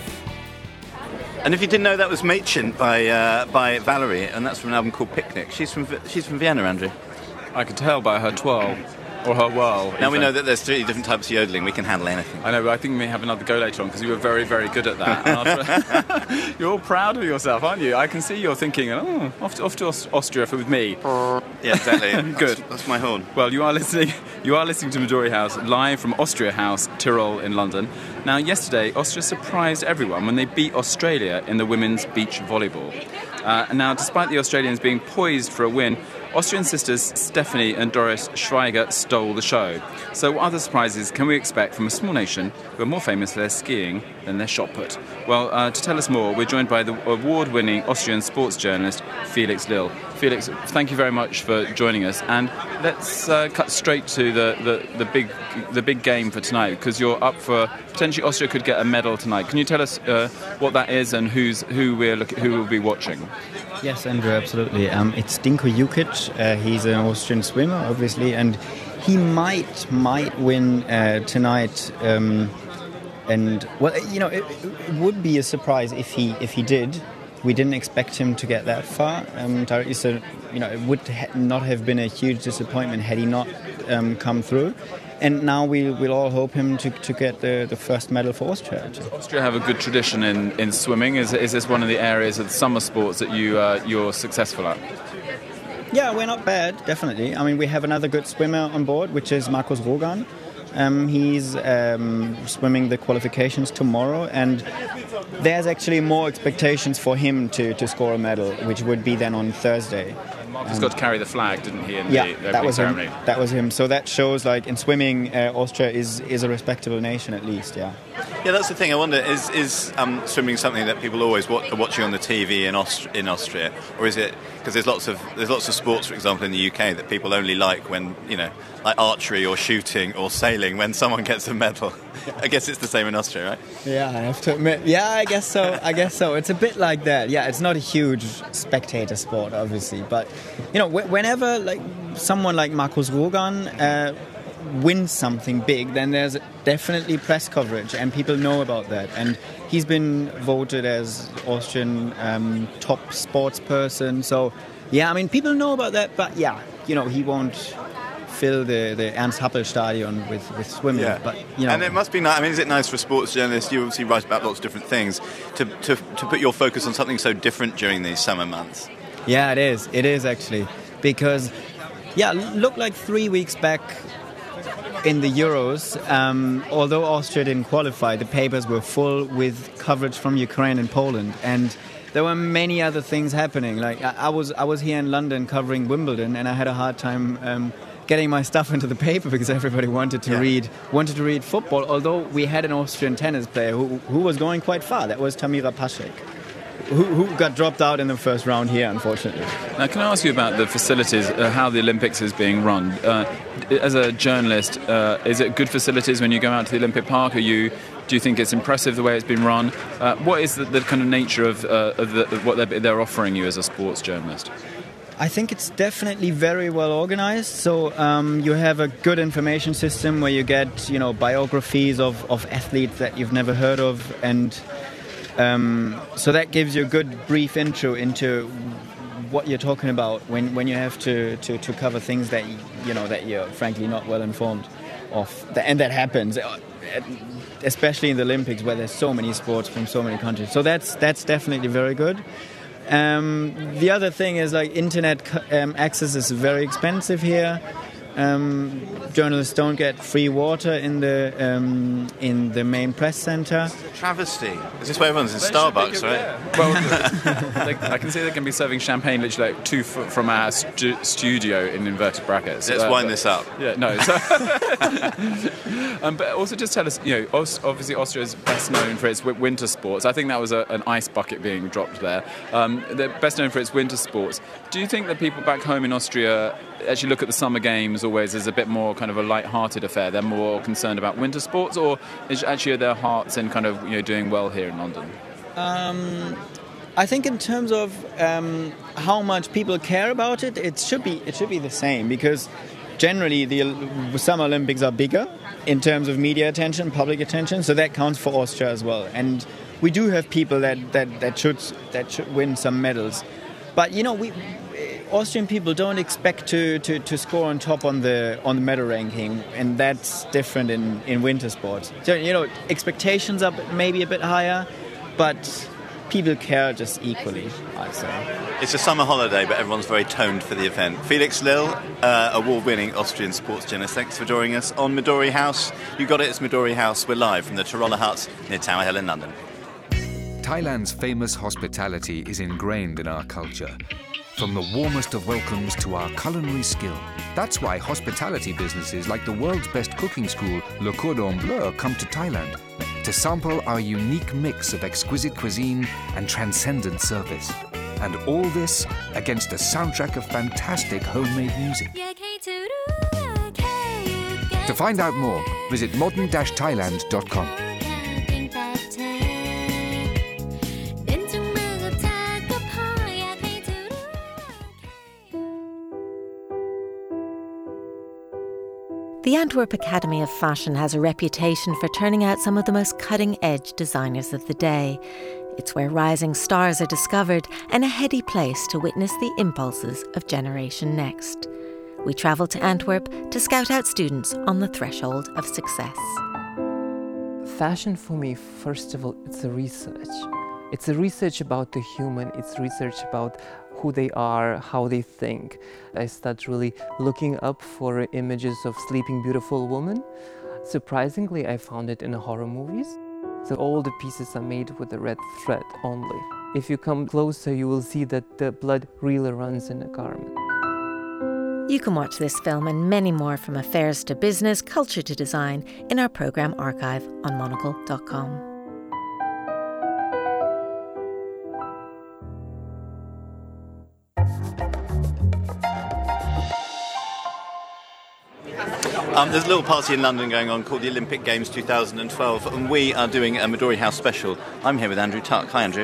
And if you didn't know, that was Mädchen by uh, by Valerie, and that's from an album called Picnic. She's from she's from Vienna, Andrew. I could tell by her twirl. Or her whirl. Now we know that there's three different types of yodeling. We can handle anything. I know, but I think we may have another go later on because you were very, very good at that. And after, you're all proud of yourself, aren't you? I can see you're thinking, oh, off to, off to Austria for with me. Yeah, exactly. Good. That's, that's my horn. Well, you are listening. You are listening to Midori House live from Austria House, Tyrol in London. Now, yesterday, Austria surprised everyone when they beat Australia in the women's beach volleyball. Uh, now, despite the Australians being poised for a win, Austrian sisters Stephanie and Doris Schweiger stole the show. So what other surprises can we expect from a small nation who are more famous for their skiing than their shot put? Well, uh, to tell us more, we're joined by the award-winning Austrian sports journalist Felix Lill. Felix, thank you very much for joining us. And let's uh, cut straight to the, the, the big the big game for tonight, because you're up for potentially Austria could get a medal tonight. Can you tell us uh, what that is and who's who we're look, who will be watching? Yes, Andrew, absolutely. Um, it's Dinko Jukic. Uh, he's an Austrian swimmer, obviously, and he might might win uh, tonight. Um, and well, you know, it, it would be a surprise if he if he did. We didn't expect him to get that far. Um, so, you know, it would ha- not have been a huge disappointment had he not um, come through. And now we will all hope him to, to get the, the first medal for Austria. Does Austria have a good tradition in, in swimming? Is is this one of the areas of the summer sports that you uh, you're successful at? Yeah, we're not bad, definitely. I mean, we have another good swimmer on board, which is Markus Rogan. Um, he's um, swimming the qualifications tomorrow, and there's actually more expectations for him to, to score a medal, which would be then on Thursday. Marcus Um, got to carry the flag, didn't he? In yeah, the, the that opening was ceremony. him. That was him. So that shows, like, in swimming, uh, Austria is, is a respectable nation, at least. Yeah. Yeah, that's the thing. I wonder, is is um, swimming something that people always watch, are watching on the T V in Aust- in Austria, or is it because there's lots of there's lots of sports, for example, in the U K that people only like when, you know, like archery or shooting or sailing when someone gets a medal. I guess it's the same in Austria, right? Yeah, I have to admit. Yeah, I guess so. I guess so. It's a bit like that. Yeah, it's not a huge spectator sport, obviously, but you know, wh- whenever like someone like Markus Rogan uh, wins something big, then there's definitely press coverage, and people know about that. And he's been voted as Austrian um, top sports person. So, yeah, I mean, people know about that, but yeah, you know, he won't fill the, the Ernst Happel Stadion with, with swimming. Yeah. But, you know, and it must be nice. I mean, is it nice for a sports journalist? You obviously write about lots of different things to, to, to put your focus on something so different during these summer months. Yeah, it is. It is actually. Because, yeah, look like three weeks back in the Euros, um, although Austria didn't qualify, the papers were full with coverage from Ukraine and Poland. And there were many other things happening. Like I, I was I was here in London covering Wimbledon, and I had a hard time um, getting my stuff into the paper because everybody wanted to yeah. read wanted to read football, although we had an Austrian tennis player who, who was going quite far. That was Tamira Pasek. Who, who got dropped out in the first round here, unfortunately. Now, can I ask you about the facilities, uh, how the Olympics is being run? Uh, as a journalist, uh, is it good facilities when you go out to the Olympic Park? Are you, do you think it's impressive the way it's been run? Uh, what is the, the kind of nature of, uh, of, the, of what they're, they're offering you as a sports journalist? I think it's definitely very well organized. So um, you have a good information system where you get, you know, biographies of, of athletes that you've never heard of, and Um, so that gives you a good brief intro into what you're talking about when, when you have to, to, to cover things that you know that you're frankly not well informed of, and that happens, especially in the Olympics where there's so many sports from so many countries. So that's that's definitely very good. Um, the other thing is like internet um, access is very expensive here. Um, journalists don't get free water in the um, in the main press centre. It's a travesty. Is this where everyone's in Starbucks, right? Well, they, I can see they can be serving champagne literally like two foot from our stu- studio in inverted brackets. Let's uh, wind but, this up. Yeah, no. So um, but also just tell us, you know, obviously Austria is best known for its winter sports. I think that was a, an ice bucket being dropped there. Um, they're best known for its winter sports. Do you think that people back home in Austria actually look at the summer games always as a bit more kind of a light-hearted affair? They're more concerned about winter sports, or is actually their hearts in kind of, you know, doing well here in London? Um, I think in terms of um, how much people care about it, it should be it should be the same, because generally the Summer Olympics are bigger in terms of media attention, public attention, so that counts for Austria as well. And we do have people that that, that should that should win some medals, but you know we. Austrian people don't expect to, to, to score on top on the on the medal ranking, and that's different in, in winter sports. So, you know, expectations are maybe a bit higher, but people care just equally, I'd say. It's a summer holiday, but everyone's very toned for the event. Felix Lill, uh, award-winning Austrian sports journalist, thanks for joining us on Midori House. You got it, it's Midori House. We're live from the Tarola Hut near Tower Hill in London. Thailand's famous hospitality is ingrained in our culture. From the warmest of welcomes to our culinary skill. That's why hospitality businesses like the world's best cooking school, Le Cordon Bleu, come to Thailand to sample our unique mix of exquisite cuisine and transcendent service. And all this against a soundtrack of fantastic homemade music. To find out more, visit modern dash thailand dot com. The Antwerp Academy of Fashion has a reputation for turning out some of the most cutting-edge designers of the day. It's where rising stars are discovered and a heady place to witness the impulses of Generation Next. We travel to Antwerp to scout out students on the threshold of success. Fashion for me, first of all, it's a research. It's a research about the human, it's research about who they are, how they think. I start really looking up for images of sleeping beautiful women. Surprisingly, I found it in horror movies. So all the pieces are made with a red thread only. If you come closer, you will see that the blood really runs in a garment. You can watch this film and many more from affairs to business, culture to design in our programme archive on monocle dot com. Um, there's a little party in London going on called the Olympic Games twenty twelve, and we are doing a Midori House special. I'm here with Andrew Tuck. Hi, Andrew.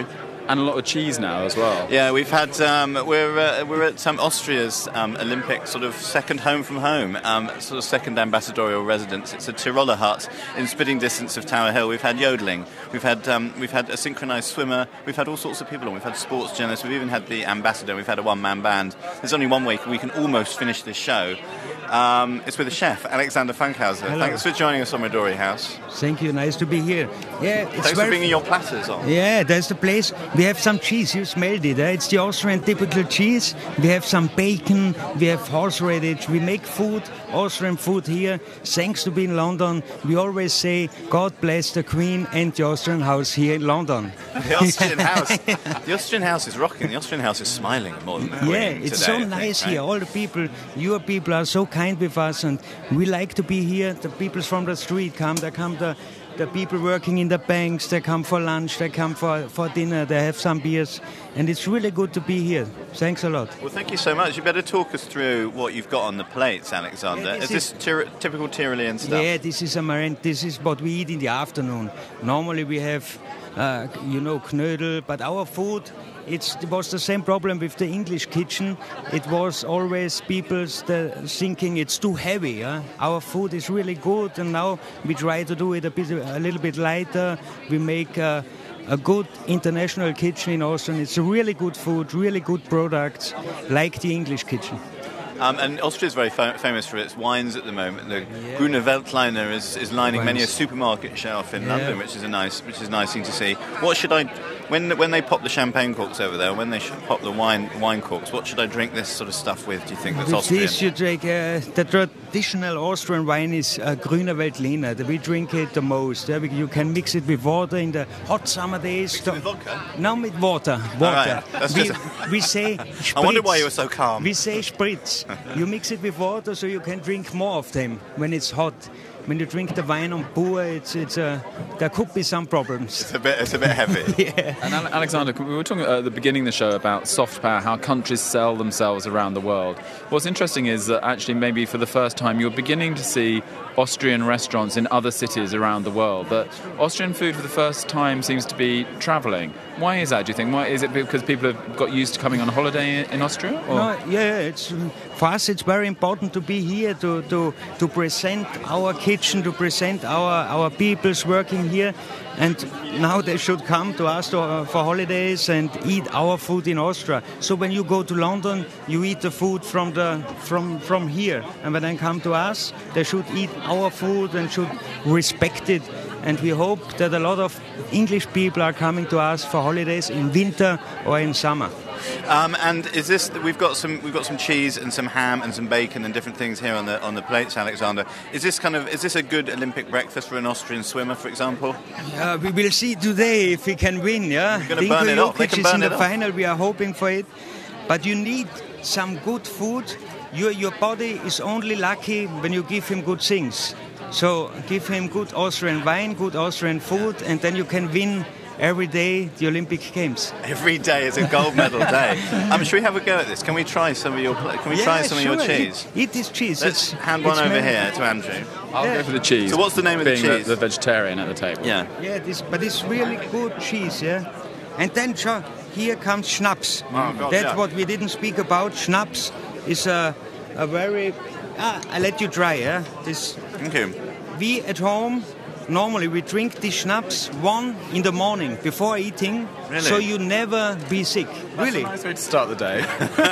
And a lot of cheese now as well. Yeah, we've had um, we're uh, we're at um, Austria's um, Olympic sort of second home from home, um, sort of second ambassadorial residence. It's a Tiroler hut in spitting distance of Tower Hill. We've had yodeling, we've had um, we've had a synchronised swimmer, we've had all sorts of people on. We've had sports journalists, we've even had the ambassador. We've had a one-man band. There's only one way we can almost finish this show. Um, it's with the chef, Alexander Funkhauser. Hello. Thanks for joining us on Midori House. Thank you. Nice to be here. Yeah, it's Thanks very for bringing your platters on. Yeah, that's the place. We have some cheese. You smelled it. Eh? It's the Austrian typical cheese. We have some bacon. We have horseradish. We make food, Austrian food here. Thanks to being in London. We always say, God bless the Queen and the Austrian house here in London. The Austrian house. The Austrian house is rocking. The Austrian house is smiling more than Yeah, winning it's today, so I think, nice right? here. All the people, your people are so kind with us, and we like to be here. The people from the street come. They come the the people working in the banks. They come for lunch. They come for, for dinner. They have some beers, and it's really good to be here. Thanks a lot. Well, thank you so much. You better talk us through what you've got on the plates, Alexander. Yeah, this is this tyr- typical Tyrolean stuff? Yeah, this is a marin. This is what we eat in the afternoon. Normally we have, uh, you know, knödel, but our food. It's, it was the same problem with the English kitchen. It was always people thinking it's too heavy. Huh? Our food is really good, and now we try to do it a bit, a little bit lighter. We make uh, a good international kitchen in Austria. It's really good food, really good products, like the English kitchen. Um, and Austria is very fa- famous for its wines at the moment. The yeah. Grüne Veltliner is, is lining Wines. many a supermarket shelf in Yeah. London, which is a nice, which is nice thing to see. What should I, when when they pop the champagne corks over there, when they should pop the wine wine corks, what should I drink this sort of stuff with? Do you think that's With Austrian? this, you drink uh, the traditional Austrian wine is uh, Grüne Veltliner. We drink it the most. Uh, you can mix it with water in the hot summer days. Mix it with vodka? No, with water. Water. right. That's we, just- we say. I wonder spritz. why you were so calm. We say spritz. You mix it with water so you can drink more of them when it's hot. When you drink the wine on pure, it's it's uh, there could be some problems. It's a bit it's a bit heavy. yeah. And Ale- Alexander, we were talking at the beginning of the show about soft power, how countries sell themselves around the world. What's interesting is that actually maybe for the first time you're beginning to see Austrian restaurants in other cities around the world. That Austrian food for the first time seems to be travelling. Why is that, do you think? Why is it because people have got used to coming on holiday in Austria? Or? No, yeah, it's for us. It's very important to be here to to, to present our kitchen, to present our our peoples working here, and now they should come to us to, uh, for holidays and eat our food in Austria. So when you go to London, you eat the food from the from from here, and when they come to us, they should eat our food and should respect it. And we hope that a lot of English people are coming to us for holidays in winter or in summer. Um, and is this? We've got some. We've got some cheese and some ham and some bacon and different things here on the on the plates, Alexander. Is this kind of? Is this a good Olympic breakfast for an Austrian swimmer, for example? Yeah, we will see today if we can win. Yeah, We're gonna burn it off. They Jokic can is burn in the it off. final. We are hoping for it, but you need some good food. Your your body is only lucky when you give him good things. So give him good Austrian wine, good Austrian food, and then you can win every day the Olympic Games. Every day is a gold medal day. Um, should we have a go at this? Can we try some of your? Can we Yeah, try some sure. of your cheese? Eat, eat this cheese. Let's It's- hand one it's over made- here to Andrew. I'll Yeah. go for the cheese. So what's the name of the being cheese? The, the vegetarian at the table. Yeah. Yeah, this, but it's really good cheese, yeah. And then sure, here comes schnapps. Oh, God, That's yeah. what we didn't speak about. Schnapps is a, a very. Ah, I let you try, yeah. This. Thank you. We at home normally we drink this schnapps one in the morning before eating, Really? so you never be sick. Really. That's a nice way to start the day.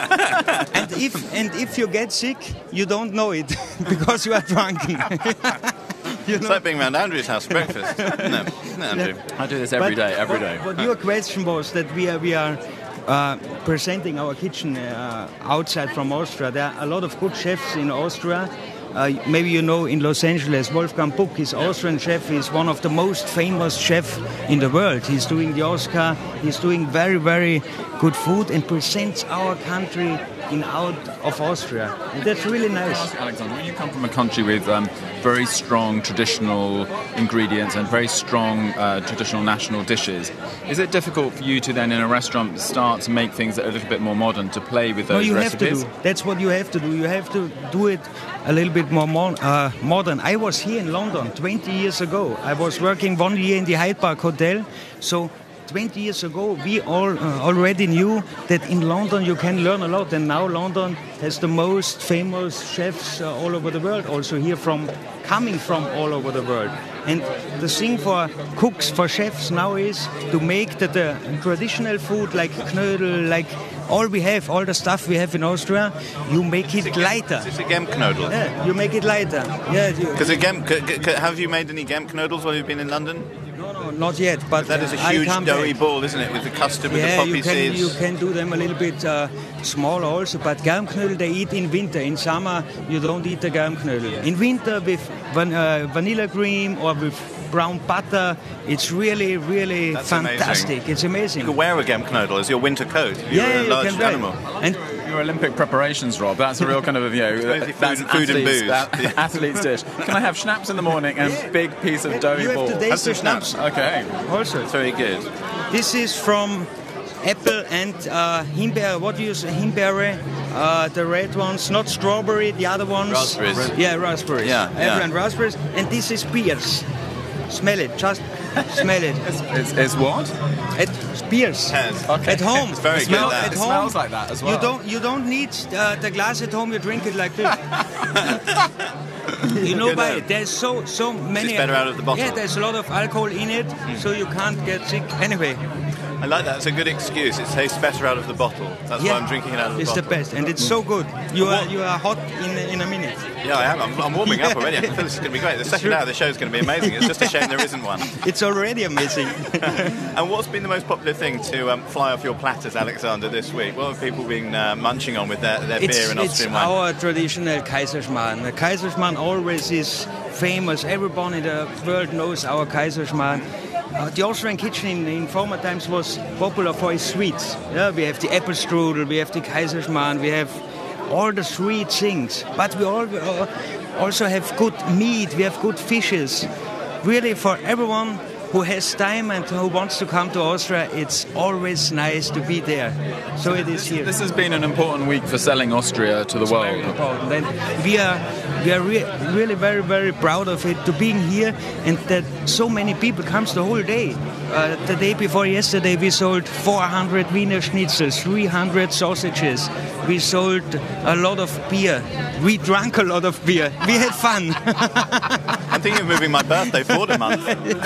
And if and if you get sick, you don't know it because you are drunken. You It's like being around Andrew's house for breakfast. No, no, Andrew. I do this every But- day, every but- day. But your question was that we are we are uh, presenting our kitchen uh, outside from Austria. There are a lot of good chefs in Austria. Uh, maybe you know in Los Angeles, Wolfgang Puck, his Austrian chef, is one of the most famous chefs in the world. He's doing the Oscar. He's doing very, very good food and presents our country in out of Austria. And that's really nice. Alexander, when you come from a country with um, very strong traditional ingredients and very strong uh, traditional national dishes, is it difficult for you to then in a restaurant start to make things that are a little bit more modern, to play with No, those you recipes? have to do. That's what you have to do. You have to do it a little bit more mo- uh, modern. I was here in London twenty years ago. I was working one year in the Hyde Park Hotel, so twenty years ago, we all uh, already knew that in London you can learn a lot, and now London has the most famous chefs uh, all over the world, also here from coming from all over the world. And the thing for cooks, for chefs now is to make the, the traditional food like knödel, like all we have, all the stuff we have in Austria, you make it lighter. It's a Gemknödel. Yeah, you make it lighter. Yeah. Because Gem, c- c- have you made any Gemknödels while you've been in London? No, no, not yet. But that is a uh, huge doughy ball, isn't it, with the custard, with yeah, the poppy you can, seeds? you can do them a little bit uh, smaller also. But Germknödel they eat in winter. In summer you don't eat the Germknödel. In winter with van, uh, vanilla cream or with brown butter, it's really, really That's fantastic. Amazing. It's amazing. You could wear a Gemknödel as your winter coat. You're yeah, a large you can wear animal. And your Olympic preparations, Rob. That's a real kind of, you know, food, that's food and booze. That, athlete's dish. Can I have schnapps in the morning and a big piece of doughy you ball? have to taste the schnapps. Okay. Also. It's very good. This is from apple and uh, himbeer. What do you say? Himbeere. Uh, the red ones, not strawberry. The other ones. Raspberries. Yeah, raspberries. Yeah, apple yeah. and raspberries. And this is pears. Smell it. Just smell it. It's, it's, it's what? It's pears. Okay. At home. It's very it smell, good. That. At It home. smells like that as well. You don't. You don't need uh, the glass at home. You drink it like this. You know Good why? know. There's so so many. It's better out of the bottle. Yeah, there's a lot of alcohol in it, so you can't get sick. Anyway. I like that. It's a good excuse. It tastes better out of the bottle. That's Yeah, why I'm drinking it out of the it's bottle. the best, and it's so good. You are you are hot in in a minute. Yeah, I am. I'm, I'm warming up already. I feel this is going to be great. The second hour of the show is going to be amazing. It's just a shame there isn't one. It's already amazing. And what's been the most popular thing to um, fly off your platters, Alexander, this week? What have people been uh, munching on with their, their It's, beer and it's Austrian wine? our traditional Kaiserschmarrn. The Kaiserschmarrn always is famous. Everyone in the world knows our Kaiserschmarrn. Uh, the Austrian kitchen in, in former times was popular for its sweets. Yeah, we have the apple strudel, we have the Kaiserschmarrn, we have all the sweet things. But we all, uh, also have good meat, we have good fishes. Really, for everyone who has time and who wants to come to Austria, it's always nice to be there. So it is here. This has been an important week for selling Austria to the It's world. very important. And we are we are re- really very very proud of it to being here, and that so many people comes the whole day. Uh, the day before yesterday we sold four hundred Wiener Schnitzels, three hundred sausages. We sold a lot of beer. We drank a lot of beer. We had fun. I'm thinking of moving my birthday forward a month.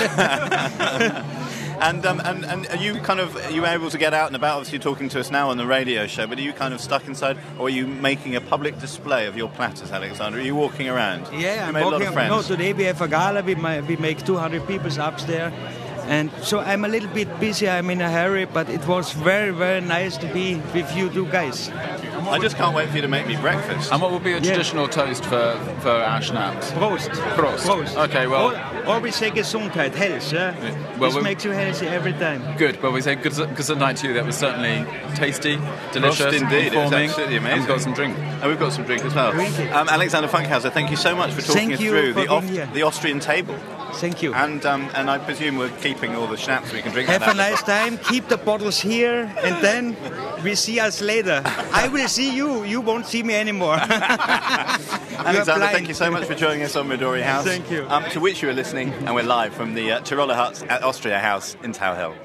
And, um, and and are you kind of are you able to get out and about? Obviously, you're talking to us now on the radio show, but are you kind of stuck inside, or are you making a public display of your platters, Alexander? Are you walking around? Yeah, you I'm made a lot walking. of friends. No, today we have a gala. We, ma- we make two hundred people upstairs, and so I'm a little bit busy. I'm in a hurry, but it was very, very nice to be with you two guys. I just can't wait for you to make me breakfast. And what would be a traditional toast for, for our schnapps? Prost. Prost. Prost. Okay, well... Or, or we say Gesundheit, health, yeah? Well, this we- makes you healthy every time. Good. Well, we say good, good night to you. That was certainly tasty, delicious, Prost indeed. It was informing, absolutely amazing. and we've got some drink. And we've got some drink as well. Drink it. Um, Alexander Funkhauser, thank you so much for talking Thank us you through for the, being Aus- here. the Austrian table. Thank you. And um, and I presume we're keeping all the schnapps we can drink. Have out a of nice time. Keep the bottles here, and then we see us later. I will see you. You won't see me anymore. Alexander, thank you so much for joining us on Midori House. Thank you. Um, to which you are listening, and we're live from the uh, Tiroler Huts at Austria House in Tower Hill.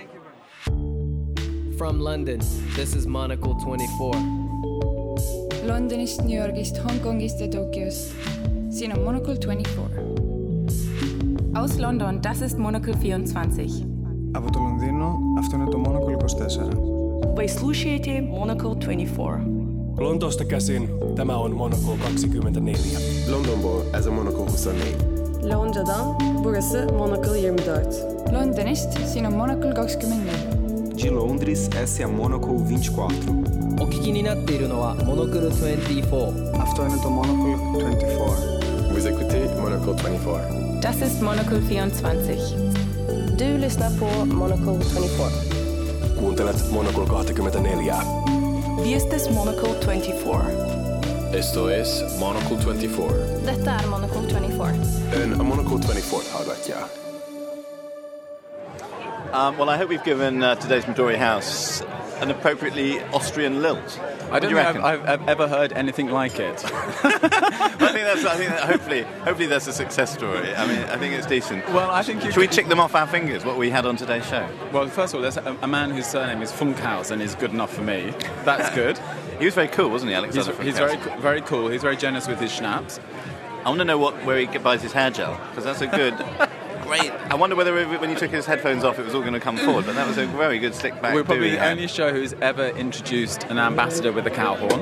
From London, this is Monocle twenty-four. Londonist, New Yorgist, Hongkongist ja Tokiost. Siin on Monocle twenty-four. Aus London, das ist Monocle vierundzwanzig. Από το Λονδίνο, αυτό είναι το Monocle είκοσι τέσσερα. Вы слушаете Monocle twenty-four. Lontoosta käsin tämä on Monocle kaksikymmentäneljä. London bu, ez a Monocle huszonnégy. Londra'dan, burası Monocle yirmi dört. Londonist, siin on Monocle kakskümmend neli. De Londres, essa é a Monocle vinte e quatro. お聞きになっているのは Monocle twenty-four. Αυτό είναι το Monocle twenty-four. Vous écoutez Monocle twenty-four. Das ist Monocle vierundzwanzig. Du lyssnar på Monocle twenty-four. Kuuntelet Monocle kaksikymmentäneljä. Viestes Monocle twenty-four. Esto es Monocle twenty-four. Detta är Monocle twenty-four. Ön a Monocle twenty-four hallgatja. Um, well, I hope we've given uh, today's Midori House an appropriately Austrian lilt. I don't think I've, I've, I've ever heard anything like it. I think that's. I think that hopefully, hopefully that's a success story. I mean, I think it's decent. Well, I think you should we tick them off our fingers? What we had on today's show. Well, first of all, there's a, a man whose surname is Funkhausen is good enough for me. That's good. He was very cool, wasn't he, Alexander? He's, he's very, very cool. He's very generous with his schnapps. I want to know what where he buys his hair gel, because that's a good. Great. I wonder whether when he took his headphones off it was all going to come forward, but that was a very good stick back. We're probably the hat. only show who's ever introduced an ambassador with a cow horn.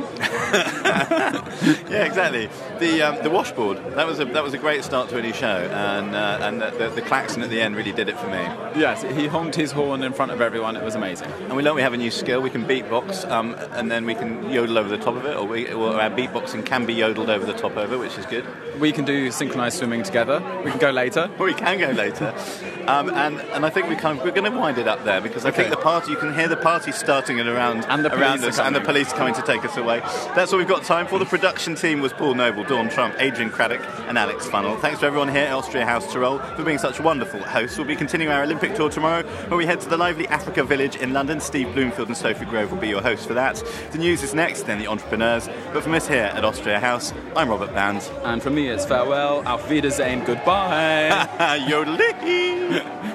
Yeah, exactly. The um, the washboard, that was a that was a great start to any show, and uh, and the, the, the klaxon at the end really did it for me. Yes, he honked his horn in front of everyone. It was amazing. And we learned we have a new skill. We can beatbox, um, and then we can yodel over the top of it, or, we, or our beatboxing can be yodeled over the top of it, which is good. We can do synchronised swimming together. We can go later. Or we can go later. Um, and and I think we kind of, we're going to wind it up there, because I Okay. think the party, you can hear the party starting at around And the around police us, are and the coming. police coming to take us away. That's all we've got time for. The production team was Paul Noble, Dawn Trump, Adrian Craddock, and Alex Funnell. Thanks to everyone here at Austria House Tyrol for being such wonderful hosts. We'll be continuing our Olympic tour tomorrow, where we head to the lively Africa Village in London. Steve Bloomfield and Sophie Grove will be your hosts for that. The news is next, then the entrepreneurs. But from us here at Austria House, I'm Robert Band. And from me, it's farewell, auf Wiedersehen, goodbye. Yodeling.